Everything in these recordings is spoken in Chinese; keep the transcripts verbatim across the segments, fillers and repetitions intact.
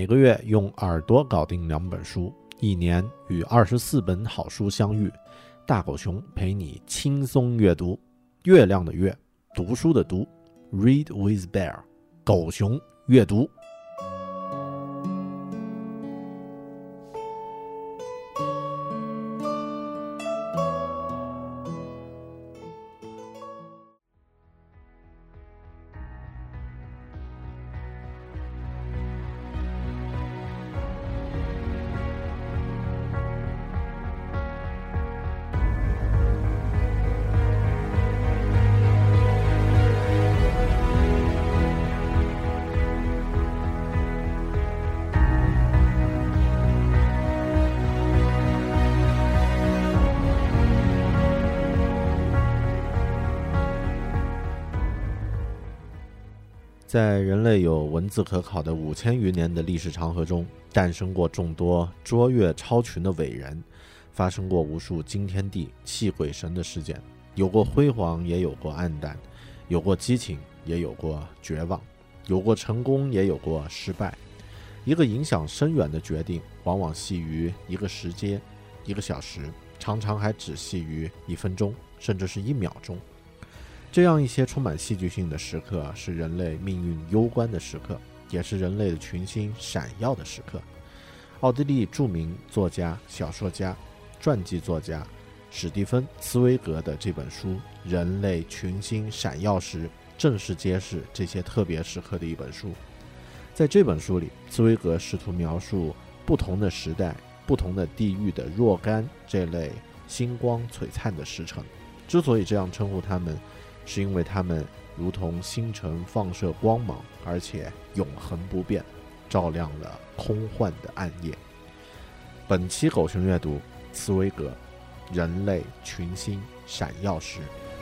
每个月用耳朵搞定两本书，一年与二十四本好书相遇。大狗熊陪你轻松阅读。月亮的月，读书的读 ，Read with Bear， 狗熊阅读。在人类有文字可考的五千余年的历史长河中，诞生过众多卓越超群的伟人，发生过无数惊天地泣鬼神的事件，有过辉煌，也有过暗淡，有过激情，也有过绝望，有过成功，也有过失败。一个影响深远的决定，往往系于一个时间、一个小时，常常还只系于一分钟，甚至是一秒钟。这样一些充满戏剧性的时刻，是人类命运攸关的时刻，也是人类的群星闪耀的时刻。奥地利著名作家、小说家、传记作家史蒂芬·茨威格的这本书《人类群星闪耀时》，正是揭示这些特别时刻的一本书。在这本书里，茨威格试图描述不同的时代、不同的地域的若干这类星光璀璨的时辰。之所以这样称呼他们，是因为他们如同星辰放射光芒，而且永恒不变，照亮了空幻的暗夜。本期狗熊阅读，茨威格《人类群星闪耀时》。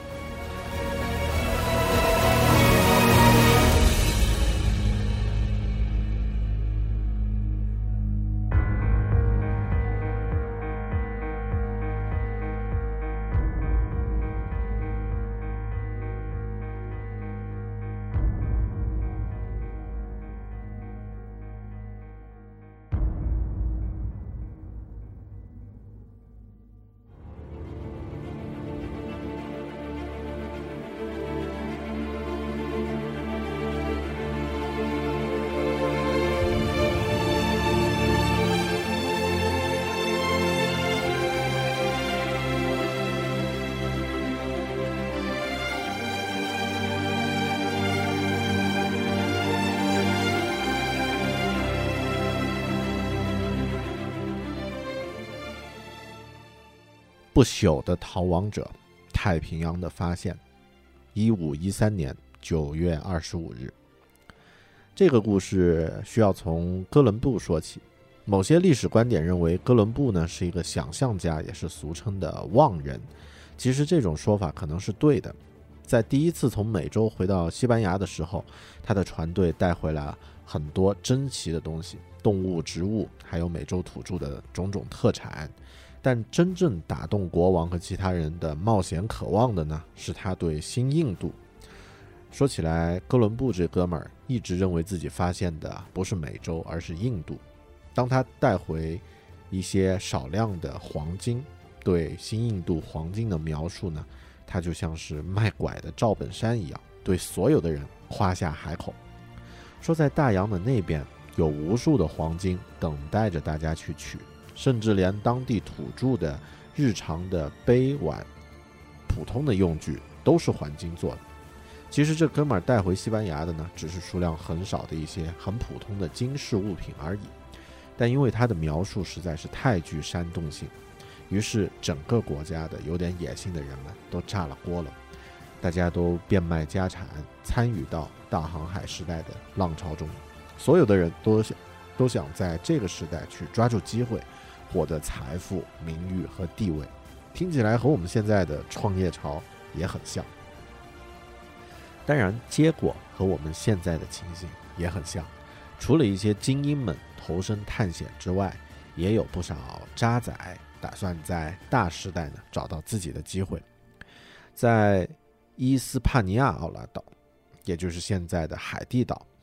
不朽的逃亡者，太平洋的发现。一五一三年九月二十五日。这个故事需要从哥伦布说起。某些历史观点认为，哥伦布呢是一个想象家，也是俗称的妄人。其实这种说法可能是对的。在第一次从美洲回到西班牙的时候，他的船队带回来很多珍奇的东西，动物、植物，还有美洲土著的种种特产。但真正打动国王和其他人的冒险渴望的呢，是他对新印度。说起来，哥伦布这哥们儿一直认为自己发现的不是美洲，而是印度。当他带回一些少量的黄金，对新印度黄金的描述呢，他就像是卖拐的赵本山一样，对所有的人夸下海口，说在大洋的那边有无数的黄金等待着大家去取。甚至连当地土著的日常的杯碗、普通的用具都是黄金做的。其实这哥们儿带回西班牙的呢，只是数量很少的一些很普通的金饰物品而已。但因为他的描述实在是太具煽动性，于是整个国家的有点野心的人们都炸了锅了，大家都变卖家产，参与到大航海时代的浪潮中。所有的人都想都想在这个时代去抓住机会，获得财富、名誉和地位。听起来和我们现在的创业潮也很像。当然，结果和我们现在的情形也很像。除了一些精英们投身探险之外，也有不少渣仔打算在大时代呢找到自己的机会。在伊斯帕尼亚奥拉岛，也就是现在的海地岛，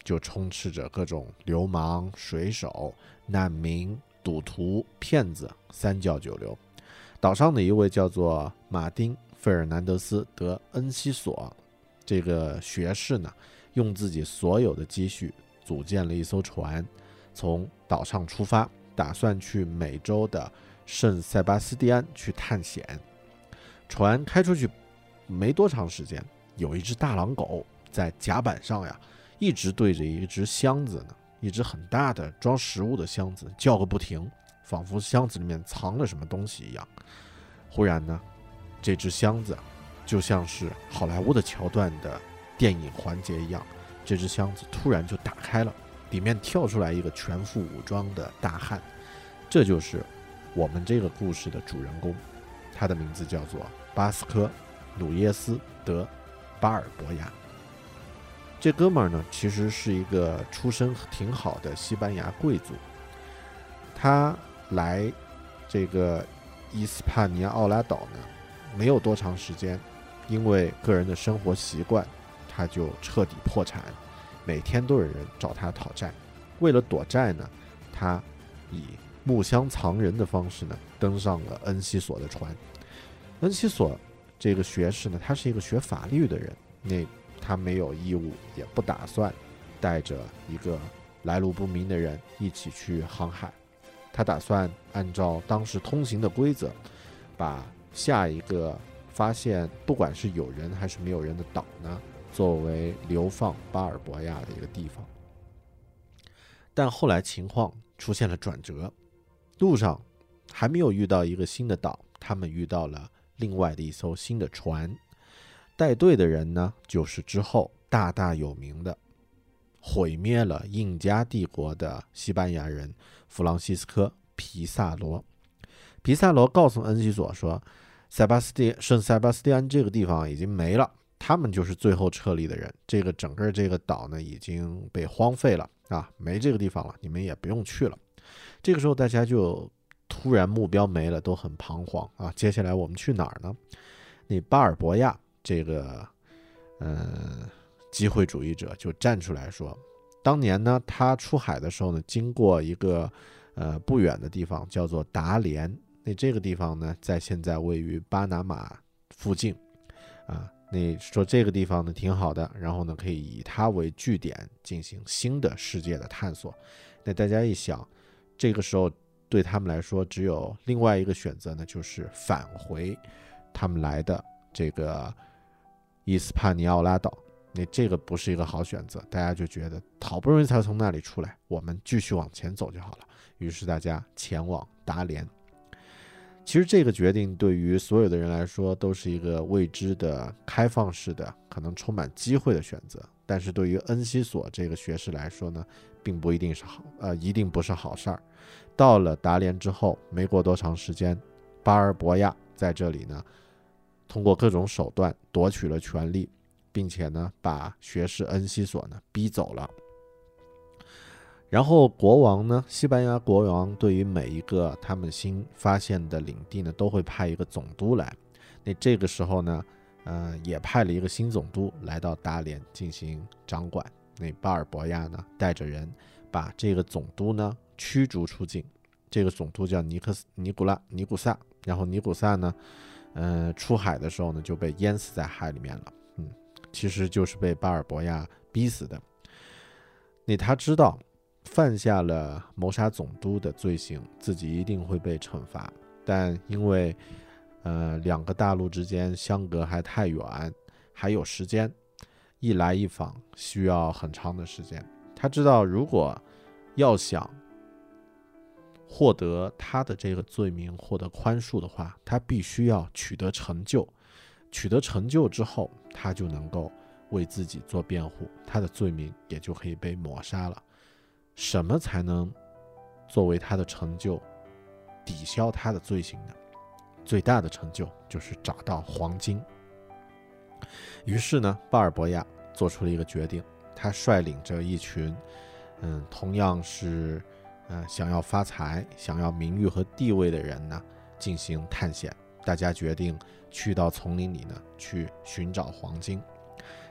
就充斥着各种流氓、水手、难民、赌徒、骗子，三教九流。岛上的一位叫做马丁·费尔南德斯·德恩西索这个学士呢，用自己所有的积蓄组建了一艘船，从岛上出发，打算去美洲的圣塞巴斯蒂安去探险。船开出去没多长时间，有一只大狼狗在甲板上呀，一直对着一只箱子呢，一只很大的装食物的箱子叫个不停，仿佛箱子里面藏了什么东西一样。忽然呢，这只箱子就像是好莱坞的桥段的电影环节一样，这只箱子突然就打开了，里面跳出来一个全副武装的大汉，这就是我们这个故事的主人公，他的名字叫做巴斯科·努耶斯·德·巴尔博亚。这哥们儿呢，其实是一个出身挺好的西班牙贵族，他来这个伊斯帕尼亚奥拉岛呢，没有多长时间，因为个人的生活习惯，他就彻底破产，每天都有人找他讨债。为了躲债呢，他以木箱藏人的方式呢，登上了恩西索的船。恩西索这个学士呢，他是一个学法律的人，那他没有义务，也不打算带着一个来路不明的人一起去航海。他打算按照当时通行的规则，把下一个发现不管是有人还是没有人的岛呢，作为流放巴尔博亚的一个地方。但后来情况出现了转折，路上还没有遇到一个新的岛，他们遇到了另外的一艘新的船。带队的人呢，就是之后大大有名的毁灭了印加帝国的西班牙人弗朗西斯科·皮萨罗。皮萨罗告诉恩西索说，塞巴斯蒂圣塞巴斯蒂安这个地方已经没了，他们就是最后撤离的人，这个整个这个岛呢已经被荒废了啊，没这个地方了，你们也不用去了。这个时候大家就突然目标没了，都很彷徨啊，接下来我们去哪儿呢？那巴尔博亚这个呃机会主义者就站出来说，当年呢他出海的时候呢，经过一个呃不远的地方叫做达连，那这个地方呢在现在位于巴拿马附近啊，那说这个地方呢挺好的，然后呢可以以它为据点进行新的世界的探索。那大家一想，这个时候对他们来说只有另外一个选择呢，就是返回他们来的这个伊斯帕尼奥拉岛，那这个不是一个好选择，大家就觉得好不容易才从那里出来，我们继续往前走就好了。于是大家前往达连。其实这个决定对于所有的人来说都是一个未知的、开放式的、可能充满机会的选择，但是对于恩西索这个学士来说呢，并不一定是好，呃，一定不是好事儿。到了达连之后，没过多长时间，巴尔博亚在这里呢，通过各种手段夺取了权力，并且呢，把学士恩西索呢逼走了。然后国王呢，西班牙国王对于每一个他们新发现的领地呢，都会派一个总督来。那这个时候呢，呃，也派了一个新总督来到达连进行掌管。那巴尔博亚呢，带着人把这个总督呢驱逐出境。这个总督叫尼克斯尼古拉尼古萨，然后尼古萨呢，呃，出海的时候呢就被淹死在海里面了。嗯，其实就是被巴尔博亚逼死的。那他知道犯下了谋杀总督的罪行，自己一定会被惩罚，但因为呃两个大陆之间相隔还太远，还有时间，一来一往需要很长的时间。他知道如果要想获得他的这个罪名获得宽恕的话，他必须要取得成就，取得成就之后，他就能够为自己做辩护，他的罪名也就可以被抹杀了。什么才能作为他的成就抵消他的罪行呢？最大的成就就是找到黄金。于是呢，巴尔博亚做出了一个决定，他率领着一群嗯，同样是呃想要发财、想要名誉和地位的人呢，进行探险。大家决定去到丛林里呢，去寻找黄金。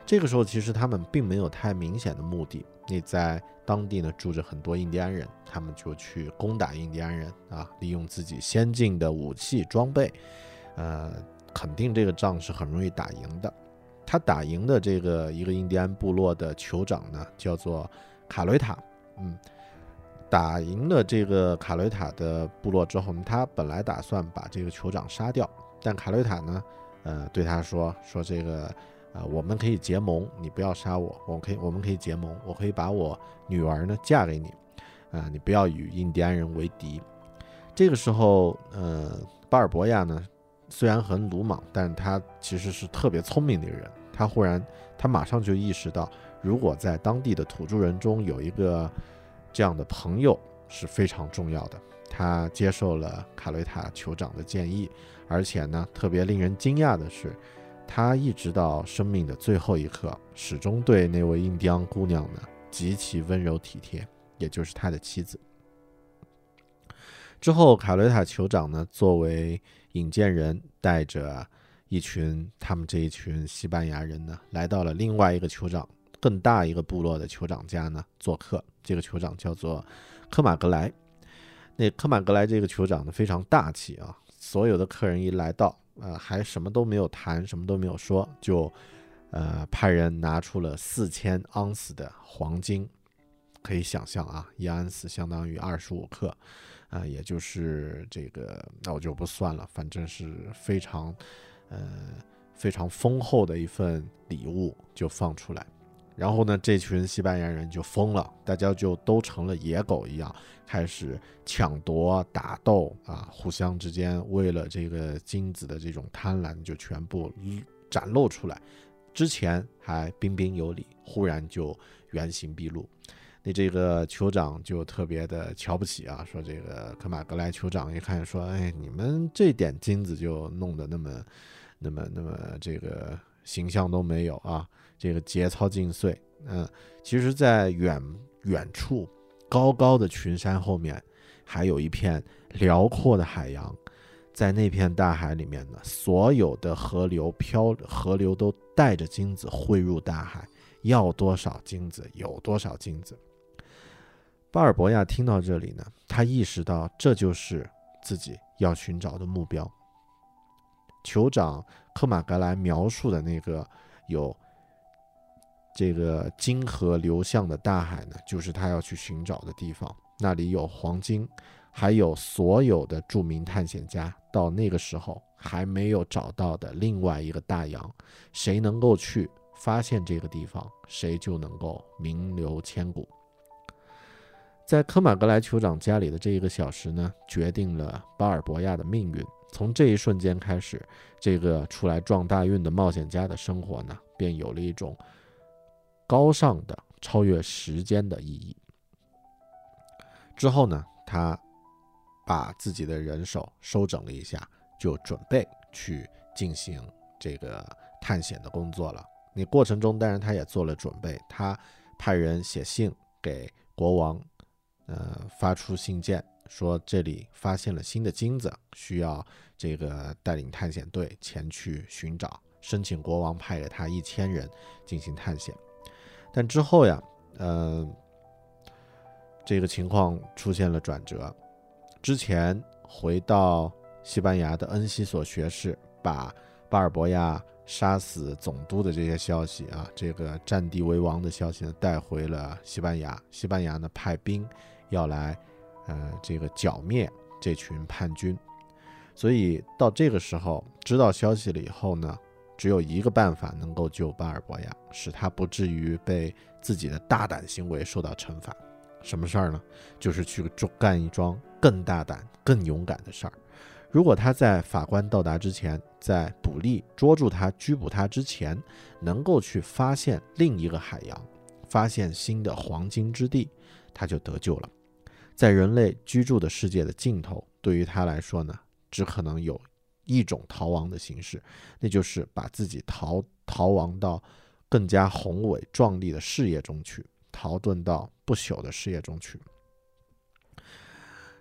这个时候其实他们并没有太明显的目的，你在当地呢住着很多印第安人，他们就去攻打印第安人啊，利用自己先进的武器装备，呃，肯定这个仗是很容易打赢的。他打赢的这个一个印第安部落的酋长呢，叫做卡雷塔，嗯，打赢了这个卡雷塔的部落之后呢，他本来打算把这个酋长杀掉，但卡雷塔呢，呃，对他说说这个。呃，我们可以结盟，你不要杀我，我可以，我们可以结盟，我可以把我女儿呢嫁给你，啊、呃，你不要与印第安人为敌。这个时候，呃，巴尔博亚呢，虽然很鲁莽，但他其实是特别聪明的一个人。他忽然，他马上就意识到，如果在当地的土著人中有一个这样的朋友是非常重要的。他接受了卡雷塔酋长的建议，而且呢，特别令人惊讶的是，他一直到生命的最后一刻，始终对那位印第安姑娘呢极其温柔体贴，也就是他的妻子。之后，卡雷塔酋长呢作为引荐人，带着一群他们这一群西班牙人呢，来到了另外一个酋长更大一个部落的酋长家呢做客。这个酋长叫做科马格莱。那科马格莱这个酋长呢非常大气啊，所有的客人一来到。呃，还什么都没有谈，什么都没有说，就呃派人拿出了四千盎司的黄金，可以想象啊，一盎司相当于二十五克，啊、呃，也就是这个，那我就不算了，反正是非常呃非常丰厚的一份礼物就放出来。然后呢，这群西班牙人就疯了，大家就都成了野狗一样，开始抢夺、打斗啊，互相之间为了这个金子的这种贪婪，就全部展露出来。之前还彬彬有礼，忽然就原形毕露。那这个酋长就特别的瞧不起啊，说这个科马格莱酋长一看说，哎，你们这点金子就弄得那么、那么、那么这个形象都没有啊。这个节操尽碎，嗯、呃，其实在远远处高高的群山后面还有一片辽阔的海洋，在那片大海里面呢，所有的河流漂河流都带着金子汇入大海，要多少金子有多少金子。巴尔博亚听到这里呢，他意识到这就是自己要寻找的目标。酋长科马格莱描述的那个有这个金河流向的大海呢，就是他要去寻找的地方。那里有黄金，还有所有的著名探险家到那个时候还没有找到的另外一个大洋。谁能够去发现这个地方，谁就能够名留千古。在科马格莱酋长家里的这一个小时呢，决定了巴尔博亚的命运。从这一瞬间开始，这个出来撞大运的冒险家的生活呢，便有了一种高尚的超越时间的意义。之后呢，他把自己的人手收整了一下，就准备去进行这个探险的工作了。你过程中当然他也做了准备，他派人写信给国王，呃，发出信件说这里发现了新的金子，需要这个带领探险队前去寻找，申请国王派给他一千人进行探险。但之后呀，呃，这个情况出现了转折。之前回到西班牙的恩西索学士把巴尔博亚杀死总督的这些消息啊，这个占地为王的消息呢，带回了西班牙。西班牙呢派兵要来，呃，这个剿灭这群叛军。所以到这个时候知道消息了以后呢，只有一个办法能够救巴尔博亚，使他不至于被自己的大胆行为受到惩罚。什么事儿呢？就是去干一桩更大胆、更勇敢的事儿。如果他在法官到达之前，在捕吏捉住他、拘捕他之前，能够去发现另一个海洋，发现新的黄金之地，他就得救了。在人类居住的世界的尽头，对于他来说呢，只可能有一种逃亡的形式，那就是把自己逃逃亡到更加宏伟壮丽的事业中去，逃遁到不朽的事业中去。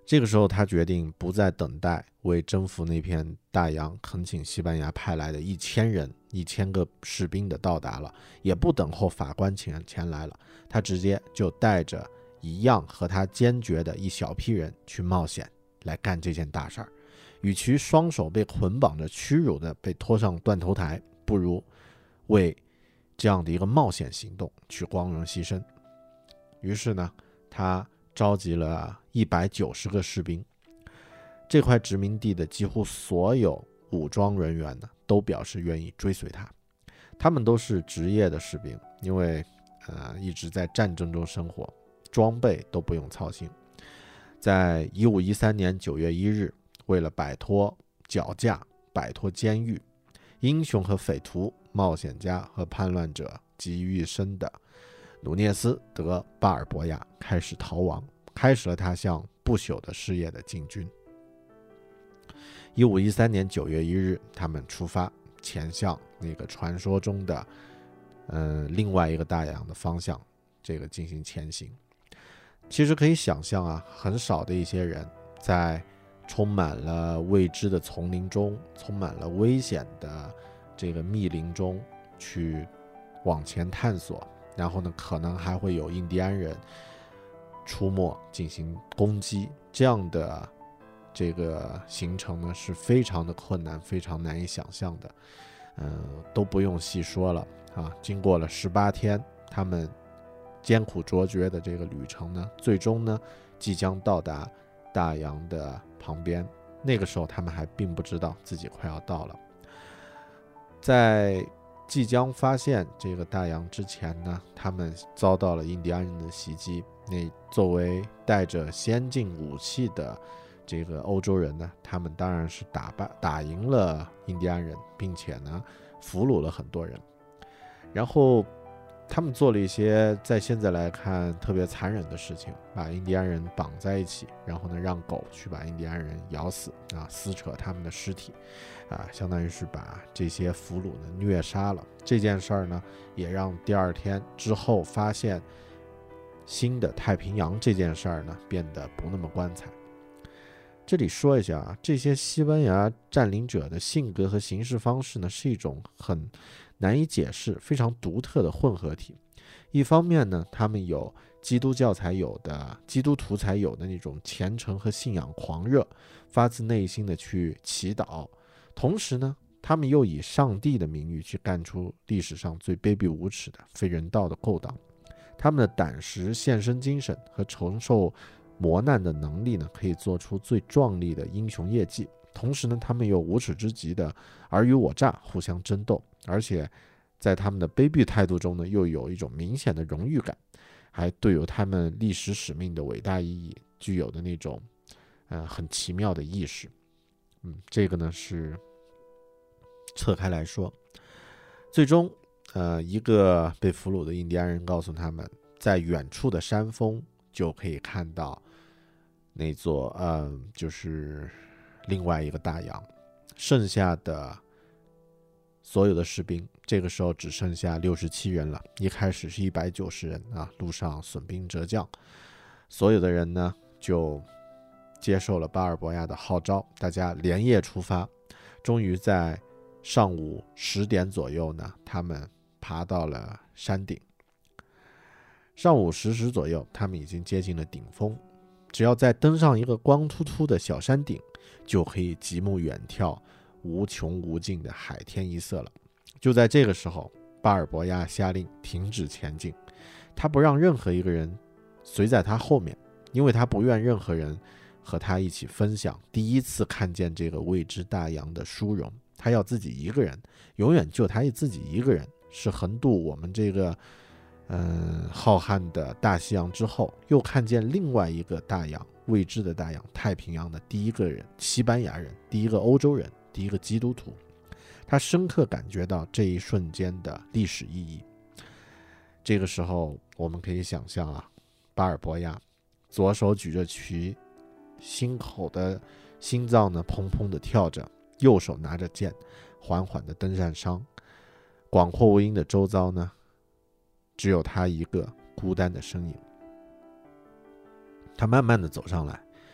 这个时候，他决定不再等待为征服那片大洋，恳请西班牙派来的一千人、一千个士兵的到达了，也不等候法官前前来了，他直接就带着一样和他坚决的一小批人去冒险来干这件大事儿。与其双手被捆绑着屈辱的被拖上断头台，不如为这样的一个冒险行动去光荣牺牲。于是呢，他召集了一百九十个士兵，这块殖民地的几乎所有武装人员呢，都表示愿意追随他。他们都是职业的士兵，因为呃一直在战争中生活，装备都不用操心。在一五一三年九月一日，为了摆脱绞架、摆脱监狱，英雄和匪徒、冒险家和叛乱者集于一身的努涅斯·德·巴尔博亚开始逃亡，开始了他向不朽的事业的进军。一五一三年九月一日，他们出发，前向那个传说中的呃另外一个大洋的方向，这个进行前行。其实可以想象啊，很少的一些人在充满了未知的丛林中，充满了危险的这个密林中去往前探索，然后呢，可能还会有印第安人出没进行攻击，这样的这个行程呢是非常的困难，非常难以想象的，嗯、呃，都不用细说了啊。经过了十八天，他们艰苦卓绝的这个旅程呢，最终呢即将到达大洋的旁边。那个时候他们还并不知道自己快要到了。在即将发现这个大洋之前呢，他们遭到了印第安人的袭击。那作为带着先进武器的这个欧洲人呢，他们当然是打败打赢了印第安人，并且呢俘虏了很多人。然后他们做了一些在现在来看特别残忍的事情，把印第安人绑在一起，然后呢让狗去把印第安人咬死啊，撕扯他们的尸体啊，相当于是把这些俘虏呢虐杀了。这件事儿呢也让第二天之后发现新的太平洋这件事儿呢变得不那么光彩。这里说一下啊，这些西班牙占领者的性格和行事方式呢，是一种很难以解释、非常独特的混合体。一方面呢，他们有基督教才有的、基督徒才有的那种虔诚和信仰狂热，发自内心的去祈祷；同时呢，他们又以上帝的名誉去干出历史上最卑鄙无耻的、非人道的勾当。他们的胆识、献身精神和承受磨难的能力呢，可以做出最壮丽的英雄业绩。同时呢，他们又无耻之极的尔虞我诈，互相争斗，而且在他们的卑鄙态度中呢，又有一种明显的荣誉感，还对有他们历史使命的伟大意义具有的那种呃很奇妙的意识。嗯，这个呢是侧开来说。最终呃，一个被俘虏的印第安人告诉他们，在远处的山峰就可以看到那座呃，就是另外一个大洋。剩下的所有的士兵，这个时候只剩下六十七人了。一开始是一百九十人啊，路上损兵折将。所有的人呢，就接受了巴尔博亚的号召，大家连夜出发。终于在上午十点左右呢，他们爬到了山顶。上午十时左右，他们已经接近了顶峰。只要再登上一个光秃秃的小山顶，就可以极目远眺无穷无尽的海天一色了。就在这个时候，巴尔博亚下令停止前进，他不让任何一个人随在他后面，因为他不愿任何人和他一起分享第一次看见这个未知大洋的殊荣。他要自己一个人，永远就他自己一个人，是横渡我们这个嗯浩瀚的大西洋之后，又看见另外一个大洋，未知的大洋太平洋的第一个人，西班牙人，第一个欧洲人，第一个基督徒。他深刻感觉到这一瞬间的历史意义。这个时候我们可以想象啊，巴尔博亚左手举着旗，心口的心脏呢砰砰的跳着，右手拿着剑，缓缓的登上山。广阔无垠的周遭呢，只有他一个孤单的身影。他慢慢的走上来，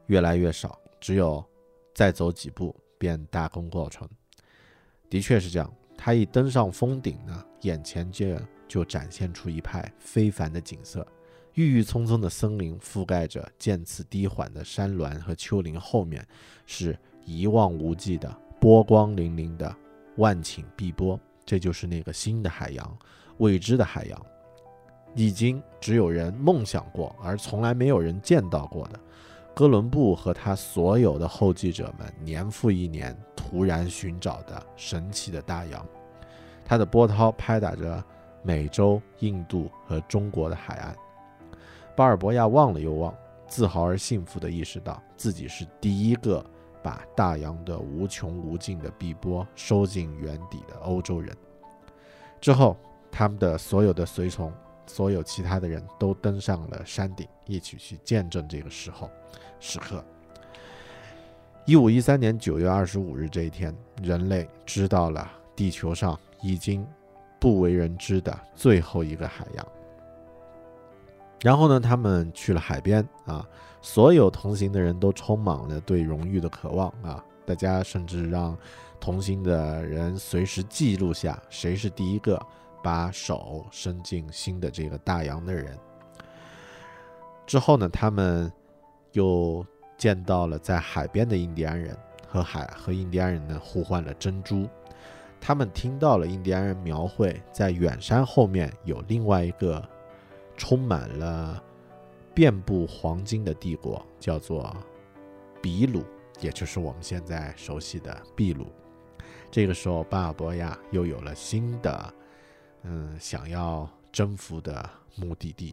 越来越少，只有再走几步便大功告成。的确是这样，他一登上峰顶呢，眼前就就展现出一派非凡的景色。郁郁葱葱的森林覆盖着渐次低缓的山峦和丘陵，后面是一望无际的波光粼粼的万顷碧波，这就是那个新的海洋，未知的海洋，已经只有人梦想过，而从来没有人见到过的。哥伦布和他所有的后继者们年复一年突然寻找的神奇的大洋，它的波涛拍打着美洲、印度和中国的海岸。巴尔博亚望了又望，自豪而幸福地意识到自己是第一个把大洋的无穷无尽的碧波收进原底的欧洲人。之后，他们的所有的随从，所有其他的人都登上了山顶，一起去见证这个时候时刻。一五一三年九月二十五日这一天，人类知道了地球上已经不为人知的最后一个海洋。然后呢，他们去了海边啊，所有同行的人都充满了对荣誉的渴望啊，大家甚至让同行的人随时记录下谁是第一个把手伸进新的这个大洋的人。之后呢，他们又见到了在海边的印第安人，和海和印第安人呢互换了珍珠。他们听到了印第安人描绘在远山后面有另外一个充满了遍布黄金的帝国，叫做比鲁，也就是我们现在熟悉的秘鲁。这个时候巴尔博亚又有了新的嗯，想要征服的目的地。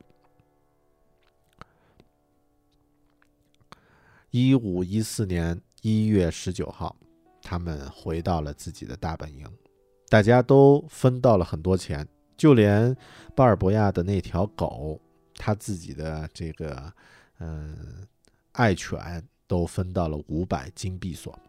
一五一四年一月十九号，他们回到了自己的大本营，大家都分到了很多钱，就连巴尔博亚的那条狗，他自己的这个嗯爱犬都分到了五百金币所。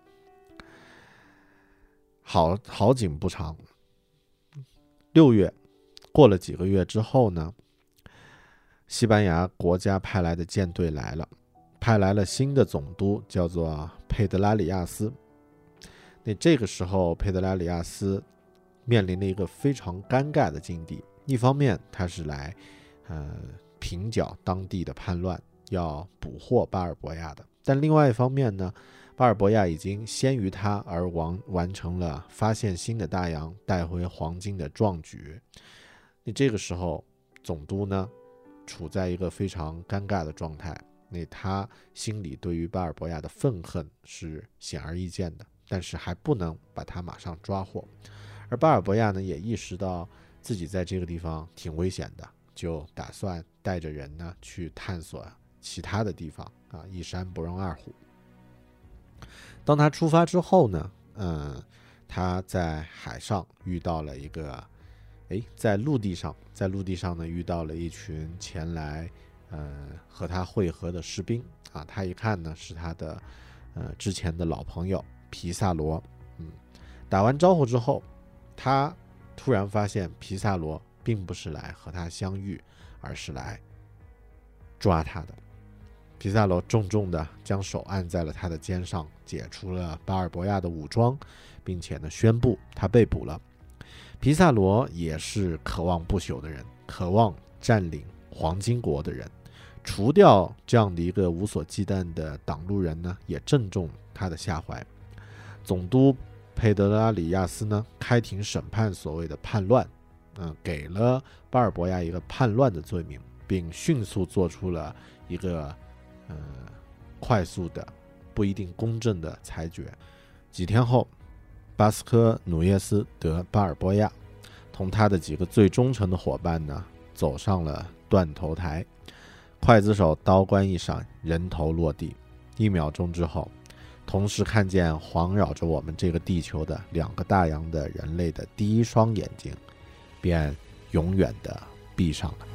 好好景不长，六月过了几个月之后呢，西班牙国家派来的舰队来了，派来了新的总督，叫做佩德拉里亚斯。那这个时候佩德拉里亚斯面临了一个非常尴尬的境地，一方面他是来呃平剿当地的叛乱，要捕获巴尔博亚的，但另外一方面呢，巴尔博亚已经先于他而完完成了发现新的大洋，带回黄金的壮举。那这个时候总督呢处在一个非常尴尬的状态，那他心里对于巴尔博亚的愤恨是显而易见的，但是还不能把他马上抓获。而巴尔博亚呢也意识到自己在这个地方挺危险的，就打算带着人呢去探索其他的地方啊，一山不容二虎。当他出发之后呢，嗯，他在海上遇到了一个，诶，在陆地上，在陆地上呢遇到了一群前来，呃，和他会合的士兵啊。他一看呢是他的，呃，之前的老朋友皮萨罗。嗯，打完招呼之后，他突然发现皮萨罗并不是来和他相遇，而是来抓他的。皮萨罗重重地将手按在了他的肩上，解除了巴尔博亚的武装，并且呢宣布他被捕了。皮萨罗也是渴望不朽的人，渴望占领黄金国的人，除掉这样的一个无所忌惮的挡路人呢，也正中他的下怀。总督佩德拉里亚斯呢开庭审判所谓的叛乱，嗯、呃，给了巴尔博亚一个叛乱的罪名，并迅速做出了一个呃，快速的不一定公正的裁决。几天后，巴斯科努涅斯德巴尔博亚同他的几个最忠诚的伙伴呢走上了断头台，刽子手刀关一闪，人头落地。一秒钟之后，同时看见环绕着我们这个地球的两个大洋的人类的第一双眼睛便永远的闭上了。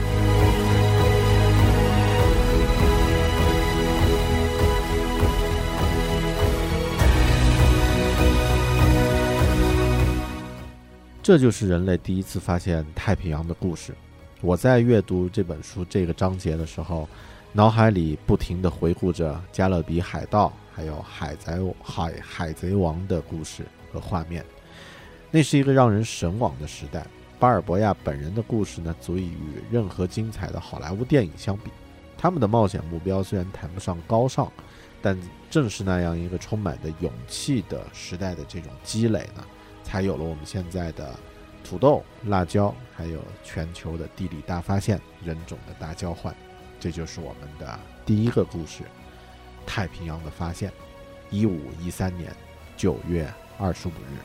这就是人类第一次发现太平洋的故事。我在阅读这本书这个章节的时候， 脑海里不停地回顾着加勒比海盗还有海贼海海贼王的故事和画面。那是一个让人神往的时代，巴尔博亚本人的故事呢，足以与任何精彩的好莱坞电影相比。他们的冒险目标虽然谈不上高尚，但正是那样一个充满着勇气的时代的这种积累呢，才有了我们现在的土豆、辣椒，还有全球的地理大发现、人种的大交换。这就是我们的第一个故事，太平洋的发现，一五一三年九月二十五日。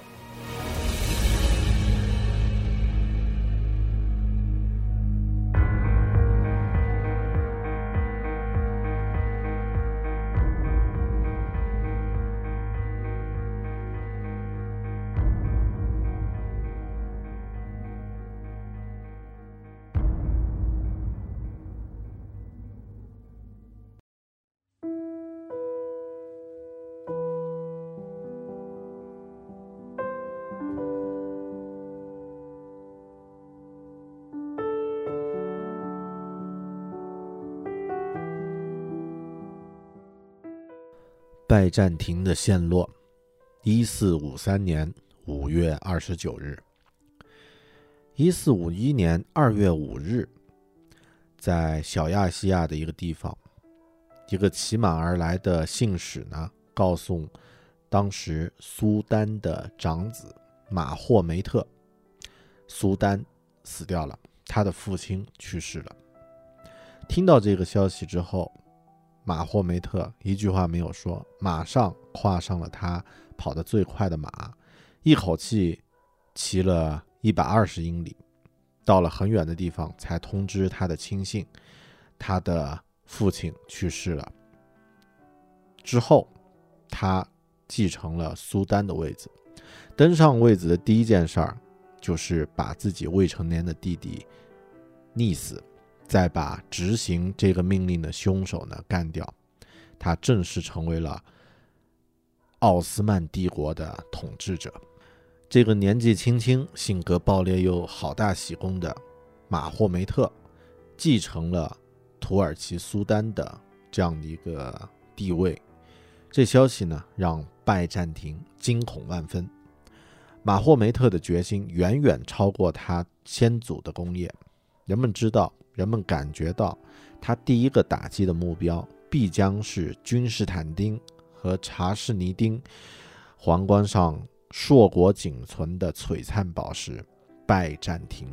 拜占庭的陷落，一四五三年五月二十九日。一四五一年二月五日，在小亚细亚的一个地方，一个骑马而来的信使呢，告诉当时苏丹的长子马霍梅特，苏丹死掉了，他的父亲去世了。听到这个消息之后，马霍梅特一句话没有说，马上跨上了他跑得最快的马，一口气骑了一百二十英里，到了很远的地方才通知他的亲信，他的父亲去世了。之后他继承了苏丹的位子，登上位子的第一件事儿就是把自己未成年的弟弟溺死，再把执行这个命令的凶手呢干掉。他正式成为了奥斯曼帝国的统治者。这个年纪轻轻、性格暴烈又好大喜功的马霍梅特，继承了土耳其苏丹的这样的一个地位。这消息呢，让拜占庭惊恐万分。马霍梅特的决心远远超过他先祖的功业。人们知道，人们感觉到，他第一个打击的目标必将是君士坦丁和查士尼丁皇冠上硕果仅存的璀璨宝石拜占庭。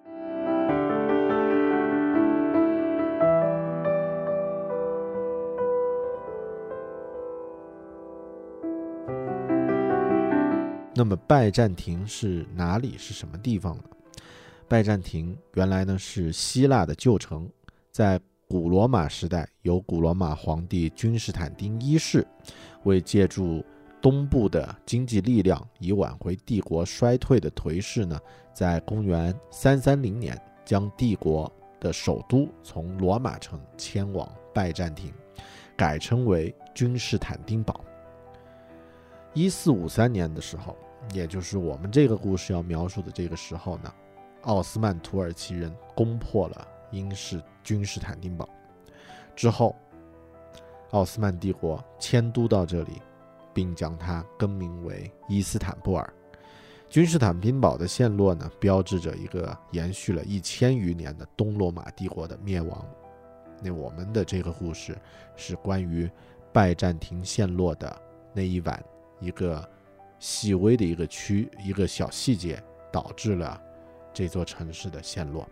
那么拜占庭是哪里，是什么地方呢？拜占庭原来呢是希腊的旧城，在古罗马时代由古罗马皇帝君士坦丁一世为借助东部的经济力量以挽回帝国衰退的颓势呢，在公元三三零年将帝国的首都从罗马城迁往拜占庭，改称为君士坦丁堡。一四五三年的时候，也就是我们这个故事要描述的这个时候呢，奥斯曼土耳其人攻破了英式君士坦丁堡之后，奥斯曼帝国迁都到这里，并将它更名为伊斯坦布尔。君士坦丁堡的陷落呢，标志着一个延续了一千余年的东罗马帝国的灭亡。那我们的这个故事是关于拜占庭陷落的那一晚，一个细微的一个区一个小细节导致了这座城市的陷落。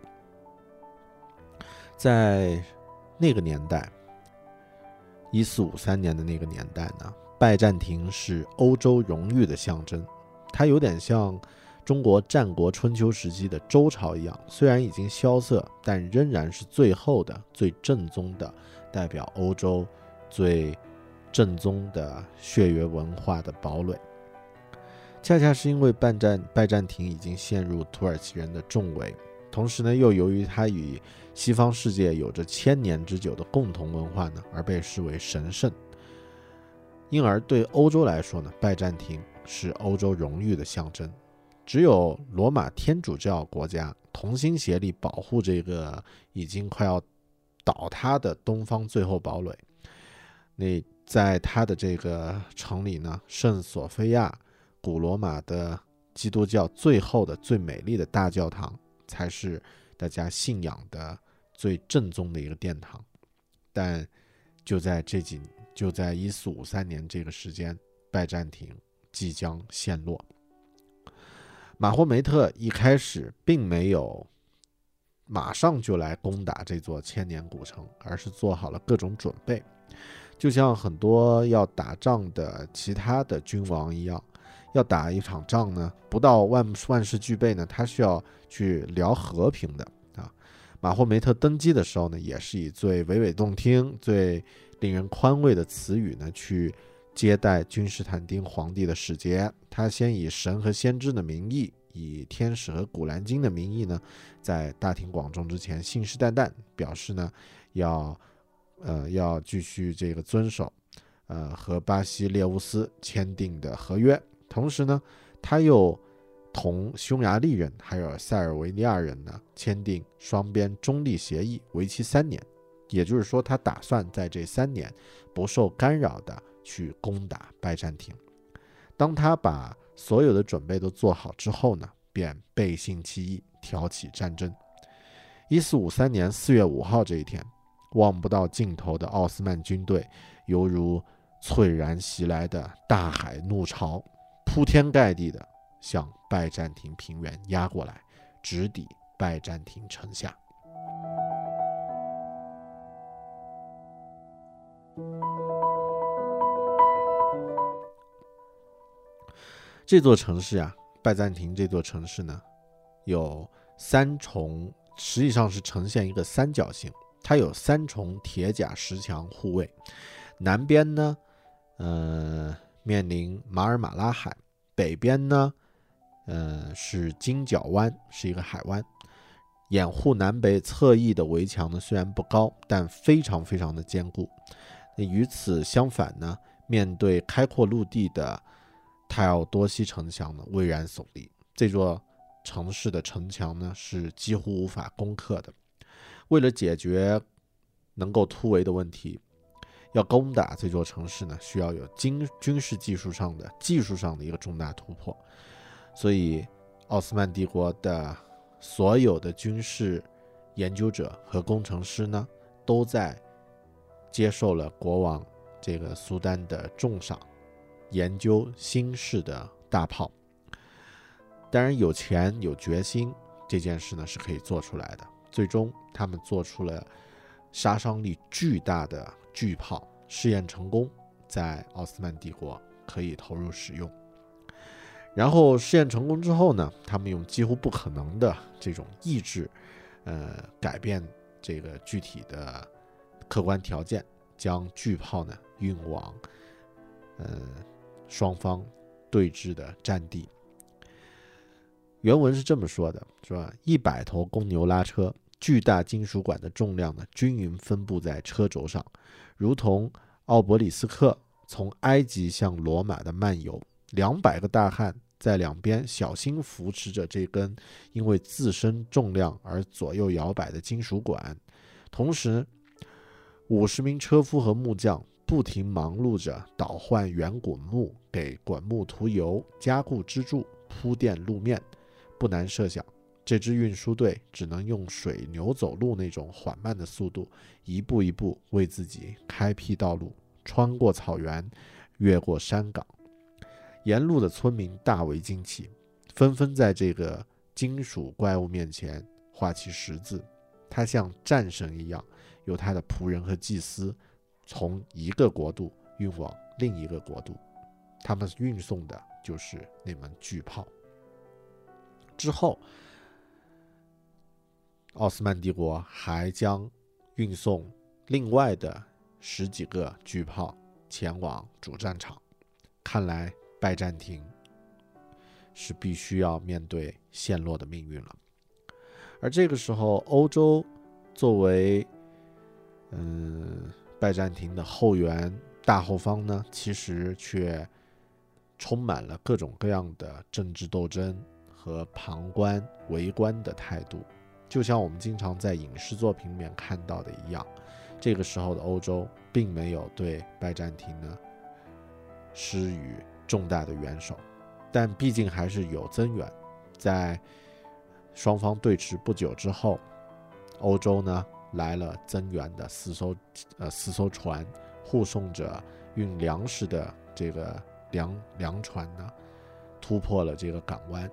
在那个年代，一四五三年的那个年代呢，拜占庭是欧洲荣誉的象征。它有点像中国战国春秋时期的周朝一样，虽然已经萧瑟，但仍然是最后的最正宗的代表欧洲最正宗的血缘文化的堡垒。恰恰是因为拜占拜占庭已经陷入土耳其人的重围，同时呢，又由于它与西方世界有着千年之久的共同文化呢，而被视为神圣。因而对欧洲来说呢，拜占庭是欧洲荣誉的象征。只有罗马天主教国家同心协力保护这个已经快要倒塌的东方最后堡垒。那在他的这个城里呢，圣索菲亚古罗马的基督教最后的最美丽的大教堂，才是大家信仰的最正宗的一个殿堂。但就在这几就在一四五三年这个时间，拜占庭即将陷落。马霍梅特一开始并没有马上就来攻打这座千年古城，而是做好了各种准备，就像很多要打仗的其他的君王一样，要打一场仗呢，不到万万事俱备呢，他需要去聊和平的啊。马霍梅特登基的时候呢，也是以最娓娓动听、最令人宽慰的词语呢，去接待君士坦丁皇帝的使节。他先以神和先知的名义，以天使和古兰经的名义呢，在大庭广众之前信誓旦旦表示呢，要呃要继续这个遵守呃和巴西列乌斯签订的合约。同时呢，他又同匈牙利人还有塞尔维尼亚人呢签订双边中立协议，为期三年。也就是说，他打算在这三年不受干扰的去攻打拜占庭。当他把所有的准备都做好之后呢，便背信弃义，挑起战争。一四五三年四月五号这一天，望不到尽头的奥斯曼军队犹如猝然袭来的大海怒潮，铺天盖地的向拜占庭平原压过来，直抵拜占庭城下。这座城市啊，拜占庭这座城市呢，有三重，实际上是呈现一个三角形，它有三重铁甲石墙护卫。南边呢，呃，面临马尔马拉海；北边呢，呃，是金角湾，是一个海湾。掩护南北侧翼的围墙呢，虽然不高，但非常非常的坚固。与此相反呢，面对开阔陆地的泰奥多西城墙呢，巍然耸立。这座城市的城墙呢，是几乎无法攻克的。为了解决能够突围的问题，要攻打这座城市呢，需要有军军事技术上的技术上的一个重大突破。所以，奥斯曼帝国的所有的军事研究者和工程师呢，都在接受了国王这个苏丹的重赏，研究新式的大炮。当然有钱有决心，这件事呢是可以做出来的。最终他们做出了杀伤力巨大的巨炮，试验成功，在奥斯曼帝国可以投入使用。然后试验成功之后呢，他们用几乎不可能的这种意志呃，改变这个具体的客观条件，将巨炮呢运往呃双方对峙的战地。原文是这么说的，说一百头公牛拉车，巨大金属管的重量呢均匀分布在车轴上，如同奥伯里斯克从埃及向罗马的漫游。两百个大汉在两边小心扶持着这根因为自身重量而左右摇摆的金属管，同时五十名车夫和木匠不停忙碌着倒换圆滚木，给滚木涂油，加固支柱，铺垫路面。不难设想，这支运输队只能用水牛走路那种缓慢的速度，一步一步为自己开辟道路，穿过草原，越过山岗。沿路的村民大为惊奇，纷纷在这个金属怪物面前画起十字。他像战神一样，由他的仆人和祭司从一个国度运往另一个国度，他们运送的就是那门巨炮。之后，奥斯曼帝国还将运送另外的十几个巨炮前往主战场。看来拜占庭是必须要面对陷落的命运了。而这个时候，欧洲作为嗯拜占庭的后援大后方呢，其实却充满了各种各样的政治斗争和旁观围观的态度， 就像我们经常在影视作品里面看到的一样，这个时候的欧洲并没有对拜占庭呢施予重大的援手，但毕竟还是有增援。在双方对峙不久之后，欧洲呢来了增援的四艘呃四艘船，护送着运粮食的这个粮粮船呢突破了这个港湾。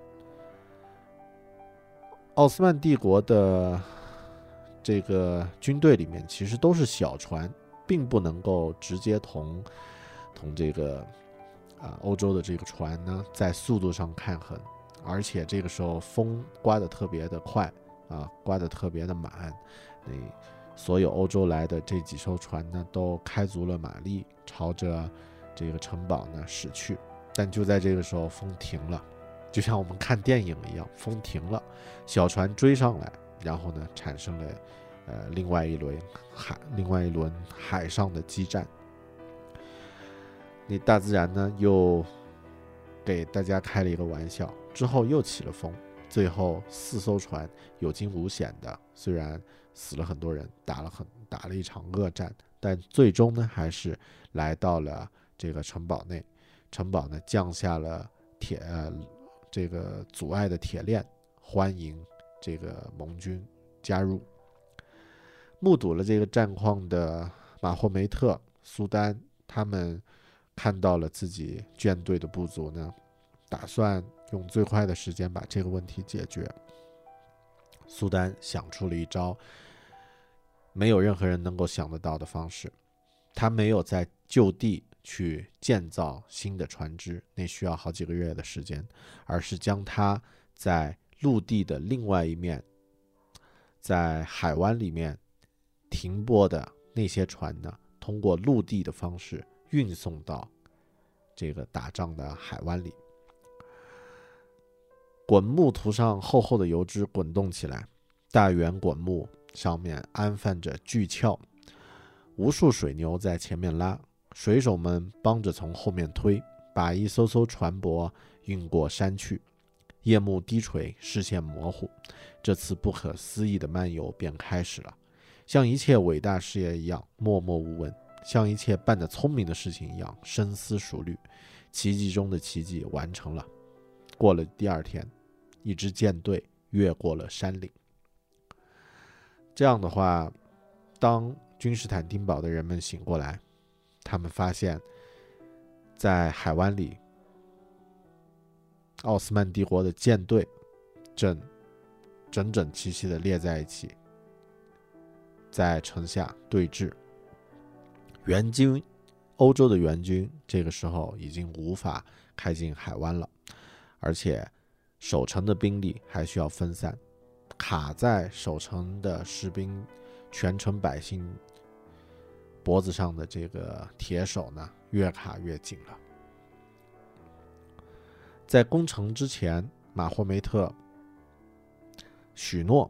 奥斯曼帝国的这个军队里面其实都是小船，并不能够直接同同这个啊、呃、欧洲的这个船呢在速度上抗衡，而且这个时候风刮得特别的快啊，刮得特别的满，那所有欧洲来的这几艘船呢都开足了马力，朝着这个城堡呢驶去。但就在这个时候风停了，就像我们看电影一样，风停了，小船追上来，然后呢产生了呃另外一轮海另外一轮海上的激战。那大自然呢又给大家开了一个玩笑，之后又起了风，最后四艘船有惊无险的，虽然死了很多人，打了很打了一场恶战，但最终呢还是来到了这个城堡内。城堡呢降下了铁呃这个阻碍的铁链，欢迎这个盟军加入。目睹了这个战况的马霍梅特、苏丹，他们看到了自己舰队的不足呢，打算用最快的时间把这个问题解决。苏丹想出了一招没有任何人能够想得到的方式，他没有在就地去建造新的船只，那需要好几个月的时间，而是将它在陆地的另外一面，在海湾里面停泊的那些船呢，通过陆地的方式运送到这个打仗的海湾里。滚木涂上厚厚的油脂，滚动起来，大圆滚木上面安放着巨壳，无数水牛在前面拉，水手们帮着从后面推，把一艘艘船舶运过山去。夜幕低垂，视线模糊，这次不可思议的漫游便开始了。像一切伟大事业一样默默无闻，像一切办得聪明的事情一样深思熟虑，奇迹中的奇迹完成了。过了第二天，一支舰队越过了山岭。这样的话，当君士坦丁堡的人们醒过来，他们发现在海湾里，奥斯曼帝国的舰队正整整齐齐地列在一起，在城下对峙。援军，欧洲的援军这个时候已经无法开进海湾了，而且守城的兵力还需要分散，卡在守城的士兵、全城百姓脖子上的这个铁手呢，越卡越紧了。在攻城之前，马霍梅特许诺，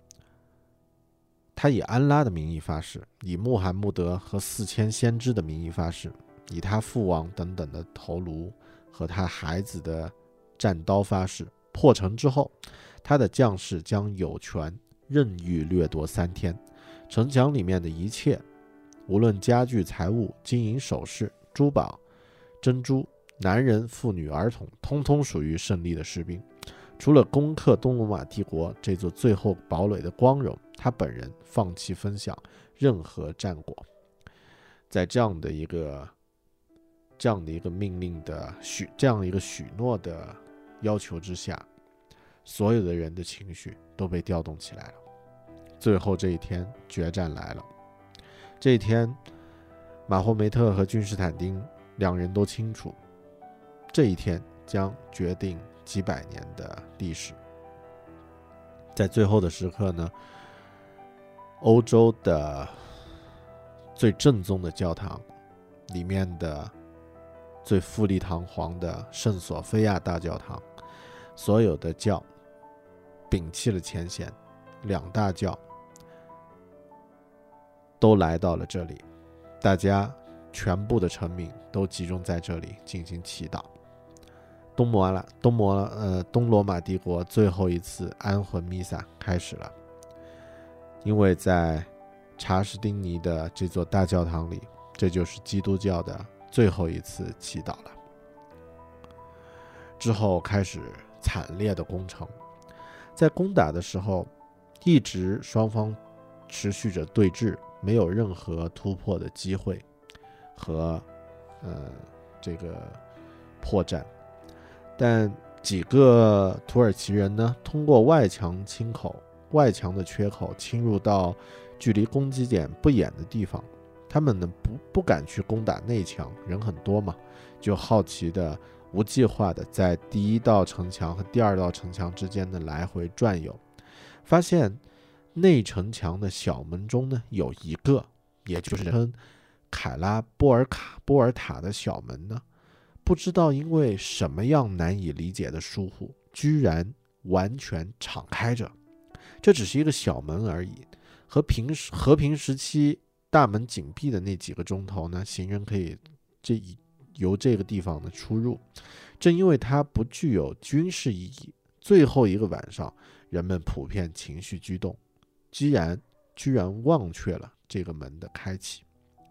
他以安拉的名义发誓，以穆罕默德和四千先知的名义发誓，以他父王等等的头颅和他孩子的战刀发誓，破城之后，他的将士将有权任意掠夺三天，城墙里面的一切，无论家具、财物、金银首饰、珠宝、珍珠，男人、妇女、儿童，通通属于胜利的士兵。除了攻克东罗马帝国这座最后堡垒的光荣，他本人放弃分享任何战果。在这样的一个这样的一个命令的许这样一个许诺的要求之下，所有的人的情绪都被调动起来了。最后这一天，决战来了。这一天，马霍梅特和君士坦丁两人都清楚，这一天将决定几百年的历史。在最后的时刻呢，欧洲的最正宗的教堂里面的最富丽堂皇的圣索菲亚大教堂，所有的教摒弃了前嫌，两大教都来到了这里，大家全部的臣民都集中在这里进行祈祷。东摩拉东摩呃东罗马帝国最后一次安魂弥撒开始了。 因为在查士丁尼的这座大教堂里，这就是基督教的最后一次祈祷了。之后开始惨烈的攻城，在攻打的时候，一直双方持续着对峙，没有任何突破的机会和呃这个破绽。但几个土耳其人呢，通过外墙侵口外墙的缺口侵入到距离攻击点不远的地方，他们呢不不敢去攻打内墙，人很多嘛，就好奇的无计划的在第一道城墙和第二道城墙之间的来回转悠，发现内城墙的小门中呢有一个，也就是称凯拉波尔卡波尔塔的小门呢，不知道因为什么样难以理解的疏忽，居然完全敞开着。这只是一个小门而已，和平时和平时期大门紧闭的那几个钟头呢，行人可以这由这个地方的出入。正因为它不具有军事意义，最后一个晚上，人们普遍情绪激动，居然居然忘却了这个门的开启。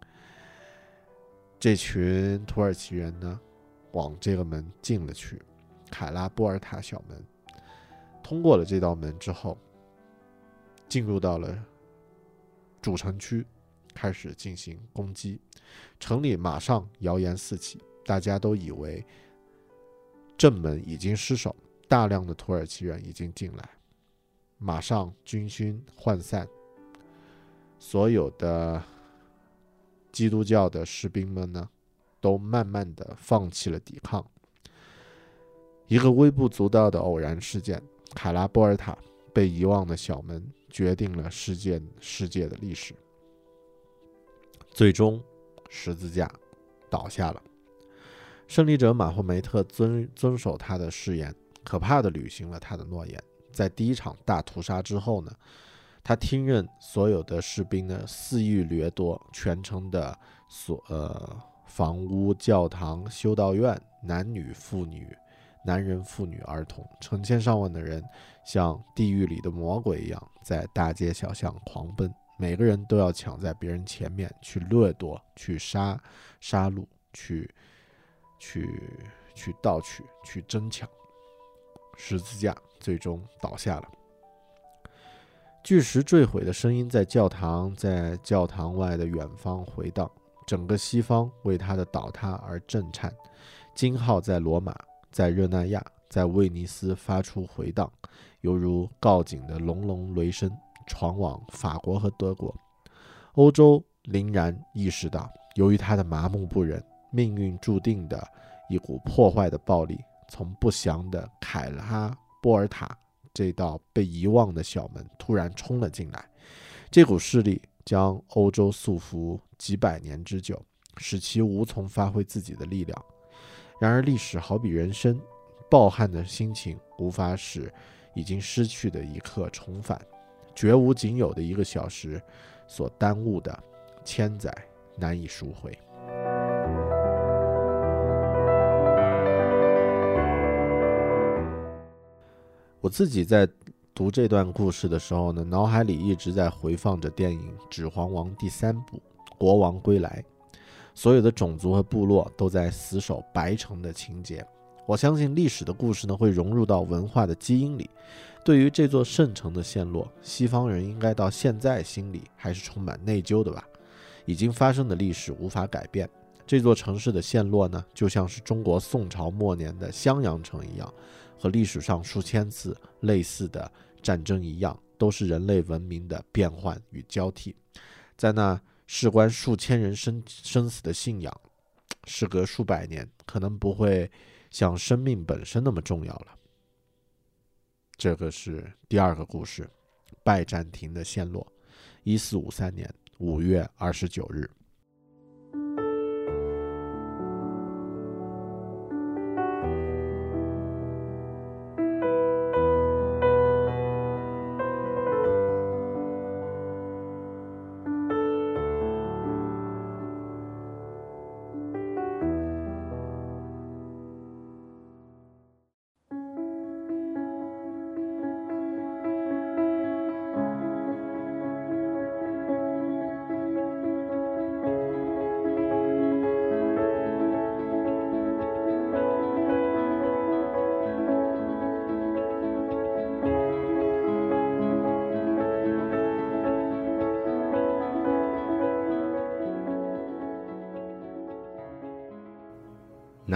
这群土耳其人呢，往这个门进了去，凯拉波尔塔小门。通过了这道门之后，进入到了主城区，开始进行攻击。城里马上谣言四起，大家都以为正门已经失守，大量的土耳其人已经进来，马上军心涣散，所有的基督教的士兵们呢，都慢慢的放弃了抵抗。一个微不足道的偶然事件，凯拉波尔塔被遗忘的小门，决定了世界世界的历史。最终，十字架倒下了。胜利者马霍梅特遵遵守他的誓言，可怕的履行了他的诺言。在第一场大屠杀之后呢，他听任所有的士兵呢肆意掠夺全城的所呃房屋、教堂、修道院、男女、妇女、男人、妇女、儿童，成千上万的人像地狱里的魔鬼一样，在大街小巷狂奔，每个人都要抢在别人前面去掠夺、去杀杀戮、去去去盗取、去争抢。十字架最终倒下了。巨石坠毁的声音在教堂在教堂外的远方回荡，整个西方为它的倒塌而震颤。金号在罗马、在热那亚、在威尼斯发出回荡，犹如告警的隆隆雷声，传往法国和德国。欧洲凛然意识到，由于他的麻木不仁，命运注定的一股破坏的暴力从不祥的凯拉波尔塔这道被遗忘的小门突然冲了进来。这股势力将欧洲束缚几百年之久，使其无从发挥自己的力量。然而历史好比人生，暴悍的心情无法使已经失去的一刻重返，绝无仅有的一个小时所耽误的千载难以赎回。我自己在读这段故事的时候呢，脑海里一直在回放着电影《指环王》第三部《国王归来》，所有的种族和部落都在死守白城的情节。我相信历史的故事呢，会融入到文化的基因里。对于这座圣城的陷落，西方人应该到现在心里还是充满内疚的吧。已经发生的历史无法改变，这座城市的陷落呢，就像是中国宋朝末年的襄阳城一样，和历史上数千次类似的战争一样，都是人类文明的变换与交替。在那事关数千人 生, 生死的信仰，时隔数百年，可能不会像生命本身那么重要了。这个是第二个故事，拜占庭的陷落，一四五三年五月二十九日。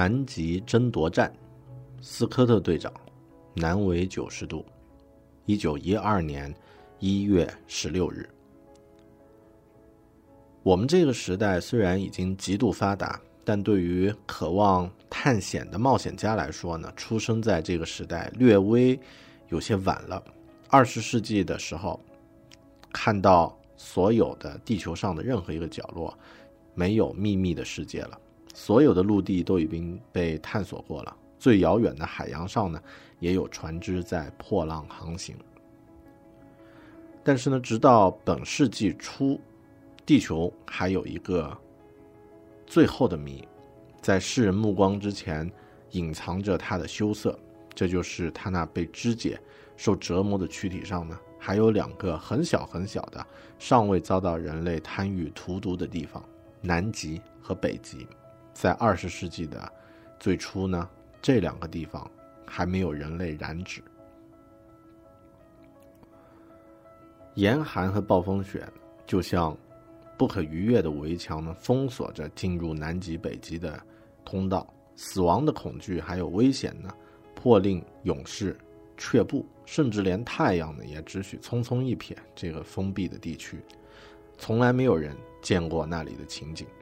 南极争夺战，斯科特队长，南纬九十度，一九一二年一月十六日。我们这个时代虽然已经极度发达，但对于渴望探险的冒险家来说呢，出生在这个时代略微有些晚了。二十世纪的时候，看到所有的地球上的任何一个角落没有秘密的世界了，所有的陆地都已经被探索过了，最遥远的海洋上呢，也有船只在破浪航行。但是呢，直到本世纪初，地球还有一个最后的谜，在世人目光之前隐藏着它的羞涩，这就是它那被肢解受折磨的躯体上呢，还有两个很小很小的尚未遭到人类贪欲荼毒的地方，南极和北极。在二十世纪的最初呢，这两个地方还没有人类染指。严寒和暴风雪就像不可逾越的围墙呢，封锁着进入南极北极的通道。死亡的恐惧还有危险呢，迫令勇士却步，甚至连太阳呢也只许匆匆一瞥这个封闭的地区。从来没有人见过那里的情景。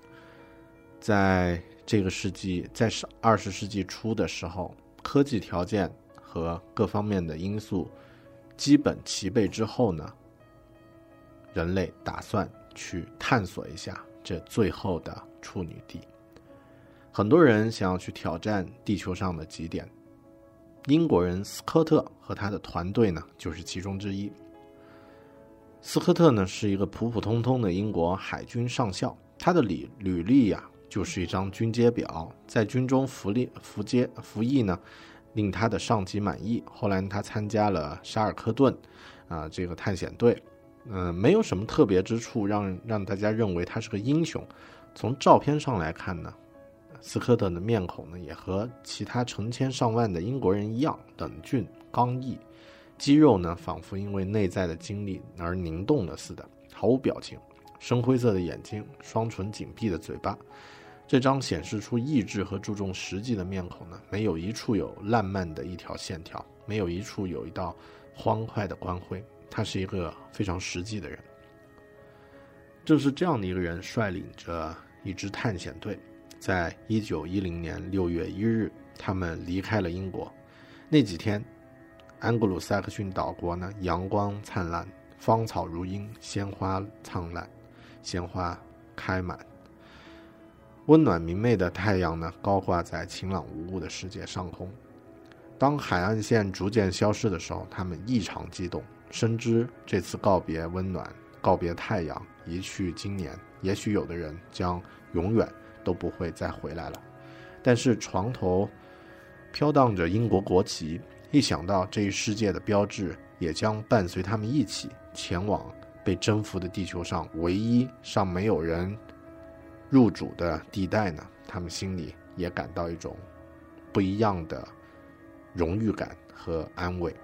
在这个世纪，在二十世纪初的时候，科技条件和各方面的因素基本齐备之后呢，人类打算去探索一下这最后的处女地。很多人想要去挑战地球上的极点，英国人斯科特和他的团队呢就是其中之一。斯科特呢是一个普普通通的英国海军上校，他的履履历呀、啊、就是一张军阶表，在军中服役服阶服役呢令他的上级满意。后来他参加了沙尔科顿啊、呃、这个探险队，嗯、呃，没有什么特别之处让让大家认为他是个英雄。从照片上来看呢，斯科特的面孔呢也和其他成千上万的英国人一样冷峻刚毅，肌肉呢仿佛因为内在的经历而凝冻了似的，毫无表情，深灰色的眼睛，双唇紧闭的嘴巴。这张显示出意志和注重实际的面孔呢，没有一处有烂漫的一条线条，没有一处有一道欢快的光辉，他是一个非常实际的人。正是这样的一个人率领着一支探险队，在一九一零年六月一日，他们离开了英国。那几天，安格鲁萨克逊岛国呢，阳光灿烂，芳草如茵，鲜花灿烂，鲜花开满，温暖明媚的太阳呢，高挂在晴朗无雾的世界上空。当海岸线逐渐消失的时候，他们异常激动，深知这次告别温暖，告别太阳，一去经年，也许有的人将永远都不会再回来了。但是床头飘荡着英国国旗，一想到这一世界的标志也将伴随他们一起前往被征服的地球上唯一尚没有人入主的地带呢，他们心里也感到一种不一样的荣誉感和安慰。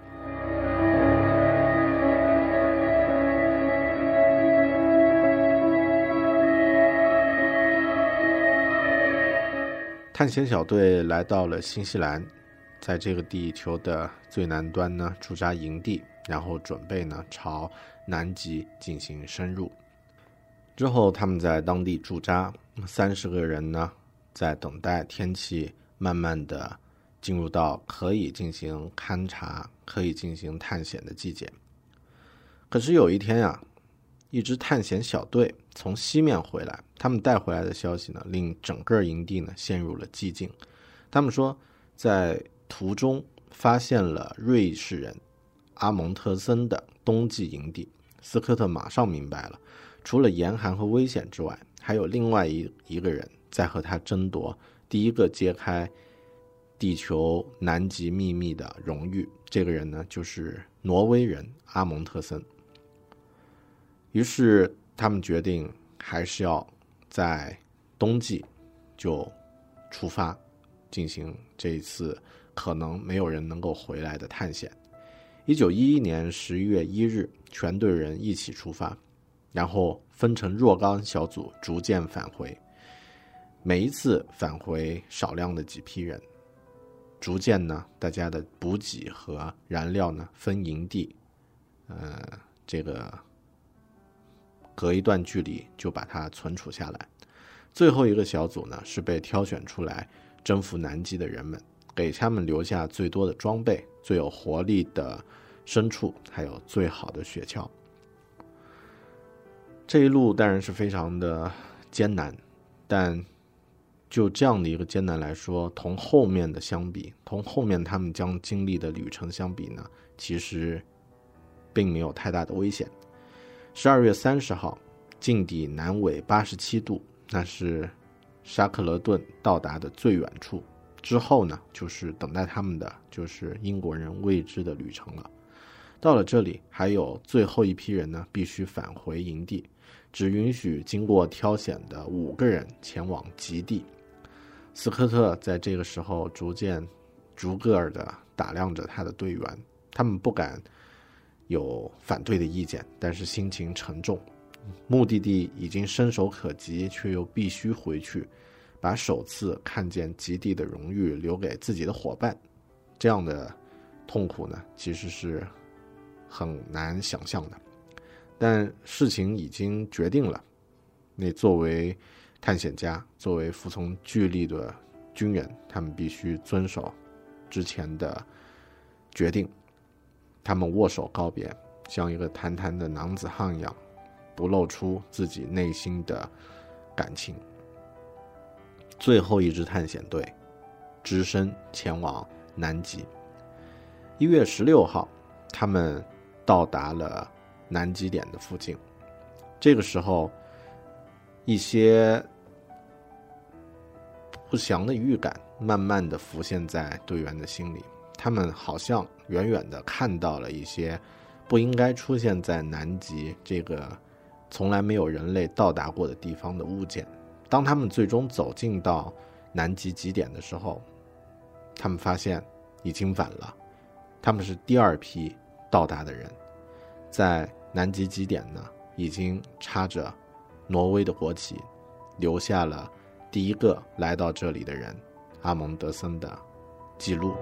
探险小队来到了新西兰，在这个地球的最南端呢驻扎营地，然后准备呢朝南极进行深入。之后他们在当地驻扎，三十个人呢在等待天气慢慢的进入到可以进行勘察、可以进行探险的季节。可是有一天啊，一支探险小队从西面回来，他们带回来的消息呢，令整个营地呢陷入了寂静。他们说，在途中发现了瑞士人阿蒙特森的冬季营地。斯科特马上明白了，除了严寒和危险之外，还有另外一一个人在和他争夺第一个揭开地球南极秘密的荣誉。这个人呢，就是挪威人阿蒙特森。于是他们决定还是要在冬季就出发，进行这一次可能没有人能够回来的探险。一九一一年十一月一日，全队人一起出发，然后分成若干小组逐渐返回。 每一次返回少量的几批人，逐渐呢，大家的补给和燃料呢分营地，呃，这个隔一段距离就把它存储下来。最后一个小组呢，是被挑选出来征服南极的人们，给他们留下最多的装备、最有活力的牲畜，还有最好的雪橇。这一路当然是非常的艰难，但就这样的一个艰难来说，同后面的相比，同后面他们将经历的旅程相比呢，其实并没有太大的危险。十二月三十号，近底南纬八十七度，那是沙克勒顿到达的最远处。之后呢，就是等待他们的就是英国人未知的旅程了。到了这里，还有最后一批人呢，必须返回营地，只允许经过挑选的五个人前往极地。斯科特在这个时候逐渐逐个儿地打量着他的队员，他们不敢有反对的意见，但是心情沉重。目的地已经伸手可及，却又必须回去，把首次看见极地的荣誉留给自己的伙伴。这样的痛苦呢，其实是很难想象的。但事情已经决定了，那作为探险家，作为服从纪律的军人，他们必须遵守之前的决定。他们握手告别，像一个谈谈的男子汉一样，不露出自己内心的感情。最后一支探险队只身前往南极。一月十六号，他们到达了南极点的附近。这个时候，一些不祥的预感慢慢地浮现在队员的心里，他们好像远远地看到了一些不应该出现在南极这个从来没有人类到达过的地方的物件。当他们最终走进到南极极点的时候，他们发现已经晚了。他们是第二批到达的人，在南极极点呢，已经插着挪威的国旗，留下了第一个来到这里的人阿蒙德森的记录。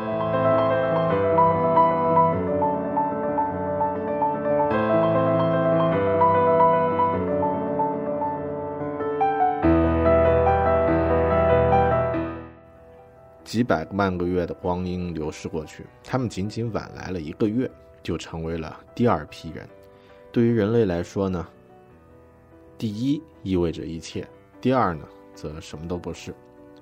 几百万个月的光阴流逝过去，他们仅仅晚来了一个月，就成为了第二批人。对于人类来说呢，第一意味着一切，第二呢，则什么都不是。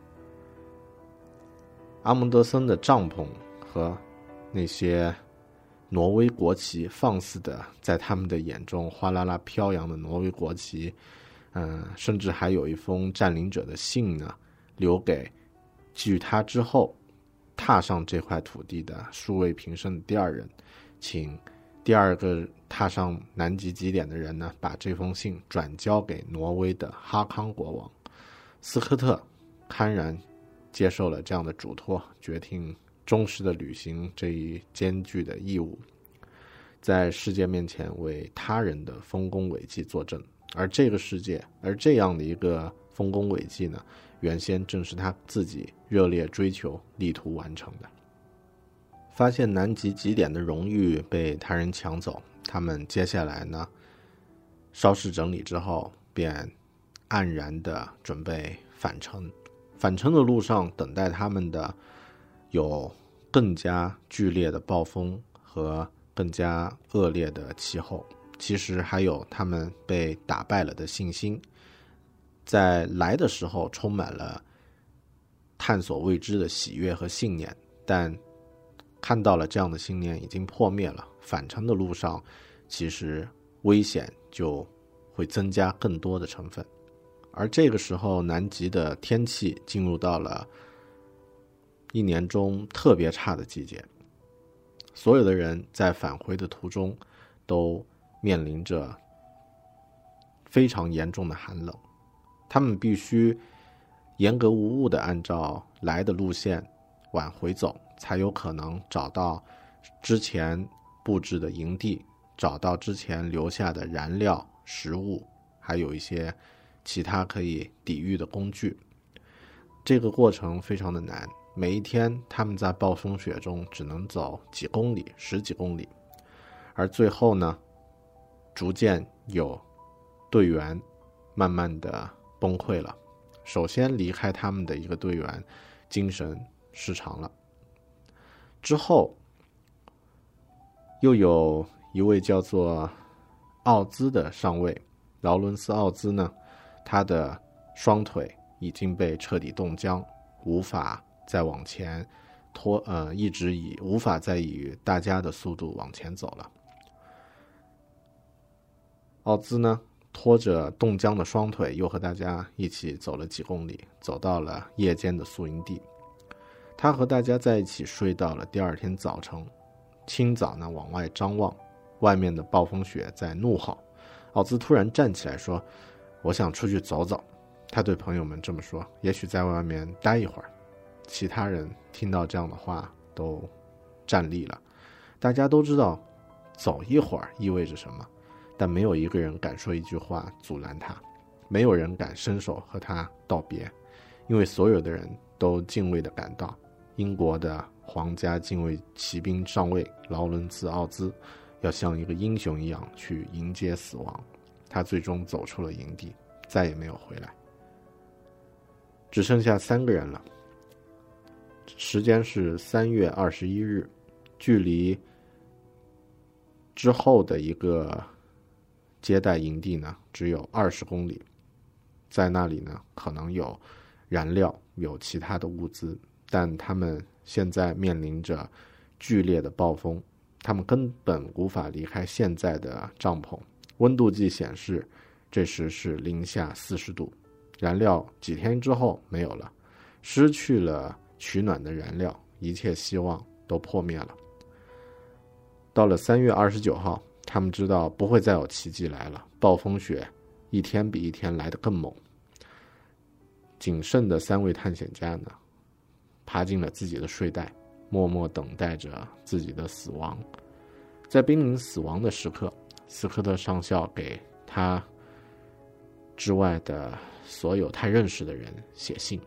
阿蒙德森的帐篷和那些挪威国旗放肆的在他们的眼中哗啦啦飘扬的挪威国旗，嗯、呃，甚至还有一封占领者的信呢，留给据他之后踏上这块土地的数位平生的第二人，请第二个踏上南极极点的人呢，把这封信转交给挪威的哈康国王。斯科特堪然接受了这样的嘱托，决定忠实的履行这一艰巨的义务，在世界面前为他人的丰功伟绩作证。而这个世界，而这样的一个丰功伟绩呢，原先正是他自己热烈追求力图完成的。发现南极极点的荣誉被他人抢走，他们接下来呢，稍事整理之后便黯然的准备返程。返程的路上等待他们的有更加剧烈的暴风和更加恶劣的气候，其实还有他们被打败了的信心。在来的时候充满了探索未知的喜悦和信念，但看到了这样的信念已经破灭了，返程的路上其实危险就会增加更多的成分。而这个时候南极的天气进入到了一年中特别差的季节，所有的人在返回的途中都面临着非常严重的寒冷，他们必须严格无误地按照来的路线往回走，才有可能找到之前布置的营地，找到之前留下的燃料、食物，还有一些其他可以抵御的工具。 这个过程非常的难，每一天他们在暴风雪中只能走几公里，十几公里，而最后呢，逐渐有队员慢慢的崩溃了。首先离开他们的一个队员精神失常了，之后又有一位叫做奥兹的上尉，劳伦斯·奥兹呢，他的双腿已经被彻底冻僵，无法再往前拖，呃，一直以无法再以大家的速度往前走了。奥兹呢，拖着冻僵的双腿，又和大家一起走了几公里，走到了夜间的宿营地。他和大家在一起睡到了第二天早晨。清早呢，往外张望，外面的暴风雪在怒吼。奥兹突然站起来说：“我想出去走走。”他对朋友们这么说，也许在外面待一会儿。其他人听到这样的话都站立了。大家都知道走一会儿意味着什么，但没有一个人敢说一句话阻拦他，没有人敢伸手和他道别，因为所有的人都敬畏地感到英国的皇家禁卫骑兵上尉劳伦兹·奥兹要像一个英雄一样去迎接死亡。他最终走出了营地，再也没有回来。只剩下三个人了。时间是三月二十一日，距离之后的一个接待营地呢只有二十公里。在那里呢，可能有燃料，有其他的物资，但他们现在面临着剧烈的暴风，他们根本无法离开现在的帐篷。温度计显示这时是零下四十度，燃料几天之后没有了，失去了取暖的燃料，一切希望都破灭了。到了三月二十九号，他们知道不会再有奇迹来了，暴风雪一天比一天来得更猛。仅剩的三位探险家呢，爬进了自己的睡袋，默默等待着自己的死亡。在濒临死亡的时刻，斯科特上校给他之外的所有他认识的人写信。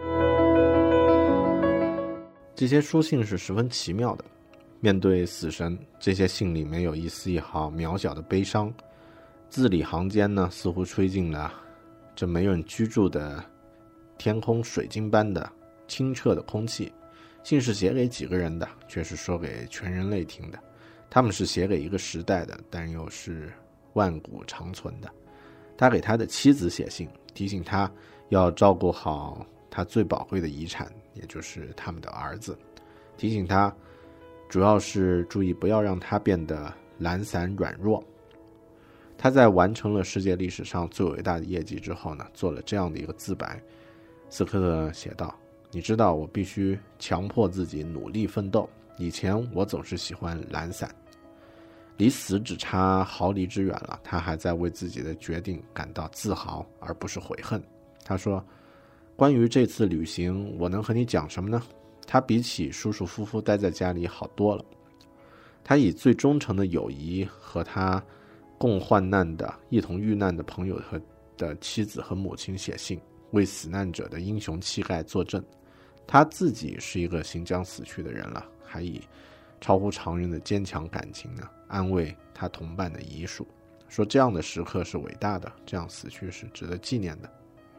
这些书信是十分奇妙的，面对死神，这些信里没有一丝一毫渺小的悲伤，字里行间呢，似乎吹进了这没人居住的天空水晶般的清澈的空气。信是写给几个人的，却是说给全人类听的。他们是写给一个时代的，但又是万古长存的。他给他的妻子写信，提醒他要照顾好他最宝贵的遗产，也就是他们的儿子，提醒他主要是注意不要让他变得懒散软弱。他在完成了世界历史上最伟大的业绩之后呢，做了这样的一个自白。斯科特写道：你知道我必须强迫自己努力奋斗，以前我总是喜欢懒散。离死只差毫厘之远了，他还在为自己的决定感到自豪而不是悔恨。他说，关于这次旅行我能和你讲什么呢？他比起舒舒服服待在家里好多了。他以最忠诚的友谊和他共患难的一同遇难的朋友和的妻子和母亲写信，为死难者的英雄气概作证。他自己是一个行将死去的人了，还以超乎常人的坚强感情呢，安慰他同伴的遗属，说这样的时刻是伟大的，这样死去是值得纪念的。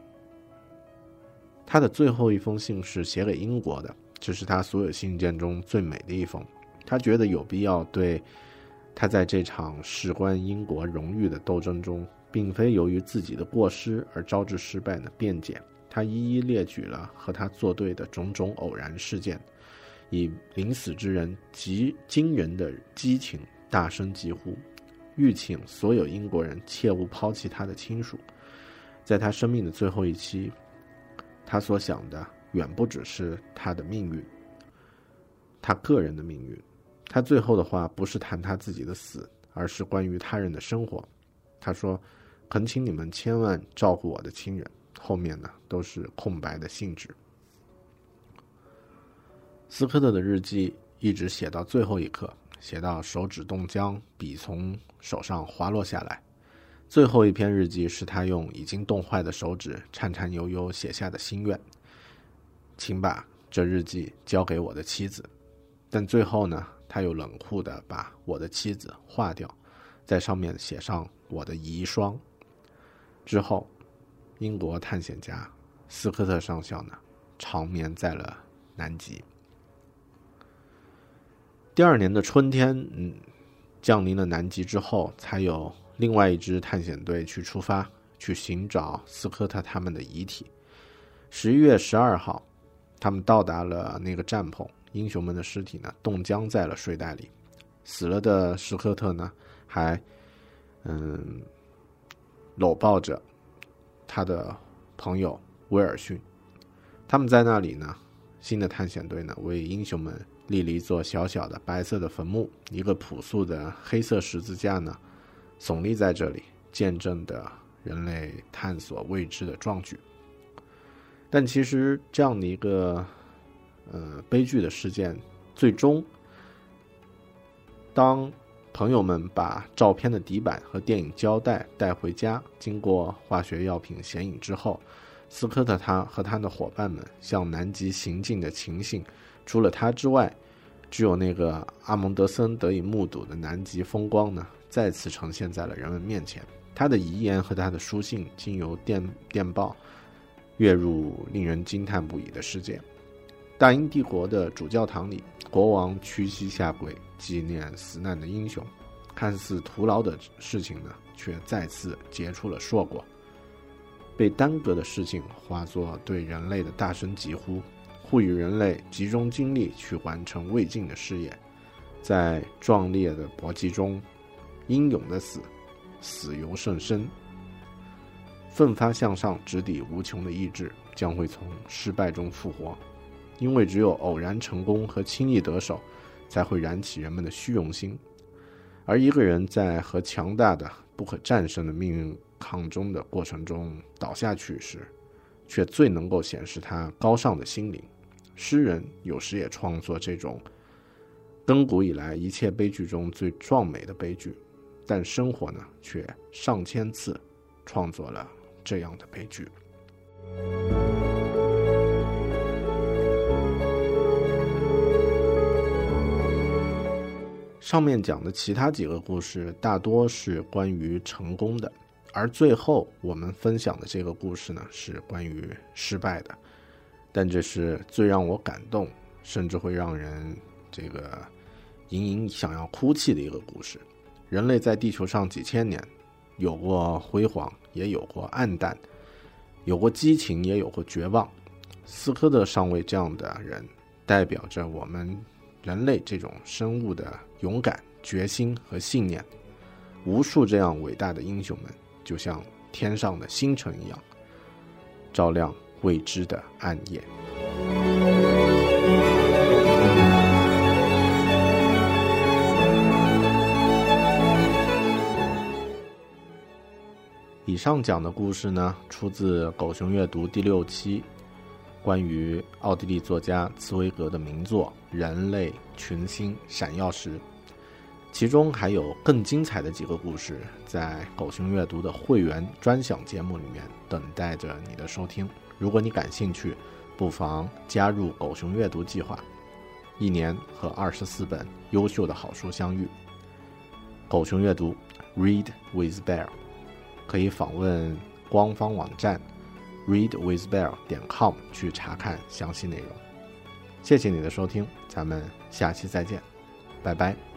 他的最后一封信是写给英国的，这是他所有信件中最美的一封。他觉得有必要对他在这场事关英国荣誉的斗争中并非由于自己的过失而招致失败的辩解。他一一列举了和他作对的种种偶然事件，以临死之人极惊人的激情大声疾呼，欲请所有英国人切勿抛弃他的亲属。在他生命的最后一期，他所想的远不只是他的命运，他个人的命运。他最后的话不是谈他自己的死，而是关于他人的生活。他说，恳请你们千万照顾我的亲人。后面呢都是空白的信纸。斯科特的日记一直写到最后一刻，写到手指冻僵，笔从手上滑落下来。最后一篇日记是他用已经冻坏的手指颤颤悠悠写下的心愿。 请把这日记交给我的妻子。但最后呢，他又冷酷地把我的妻子划掉，在上面写上我的遗孀。之后，英国探险家斯科特上校呢，长眠在了南极。第二年的春天，嗯，降临了南极之后，才有另外一支探险队去出发，去寻找斯科特他们的遗体。十一月十二号，他们到达了那个帐篷，英雄们的尸体呢冻僵在了睡袋里。死了的斯科特呢，还嗯搂抱着他的朋友威尔逊。他们在那里呢，新的探险队呢为英雄们立了一座小小的白色的坟墓，一个朴素的黑色十字架呢耸立在这里，见证的人类探索未知的壮举。但其实这样的一个呃悲剧的事件，最终当朋友们把照片的底板和电影胶带带回家，经过化学药品显影之后，斯科特他和他的伙伴们向南极行进的情形，除了他之外，只有那个阿蒙德森得以目睹的南极风光呢，再次呈现在了人们面前。他的遗言和他的书信经由电电报跃入令人惊叹不已的世界。大英帝国的主教堂里，国王屈膝下跪纪念死难的英雄，看似徒劳的事情呢，却再次结出了硕果。被耽搁的事情化作对人类的大声疾呼，呼吁人类集中精力去完成未尽的事业。在壮烈的搏击中，英勇的死，死犹胜生。奋发向上、直抵无穷的意志将会从失败中复活，因为只有偶然成功和轻易得手，才会燃起人们的虚荣心。而一个人在和强大的、不可战胜的命运抗争的过程中倒下去时，却最能够显示他高尚的心灵。诗人有时也创作这种亘古以来一切悲剧中最壮美的悲剧，但生活呢，却上千次创作了这样的悲剧。上面讲的其他几个故事大多是关于成功的，而最后我们分享的这个故事呢，是关于失败的。但这是最让我感动，甚至会让人这个隐隐想要哭泣的一个故事。人类在地球上几千年，有过辉煌，也有过暗淡，有过激情，也有过绝望。斯科特上尉这样的人，代表着我们人类这种生物的勇敢、决心和信念。无数这样伟大的英雄们，就像天上的星辰一样，照亮未知的暗夜。以上讲的故事呢，出自狗熊阅读第六期，关于奥地利作家茨威格的名作《人类群星闪耀时》，其中还有更精彩的几个故事，在狗熊阅读的会员专享节目里面等待着你的收听。如果你感兴趣，不妨加入狗熊阅读计划，一年和二十四本优秀的好书相遇。狗熊阅读 Read with Bear， 可以访问官方网站 read with bear 点 com 去查看详细内容。谢谢你的收听，咱们下期再见，拜拜。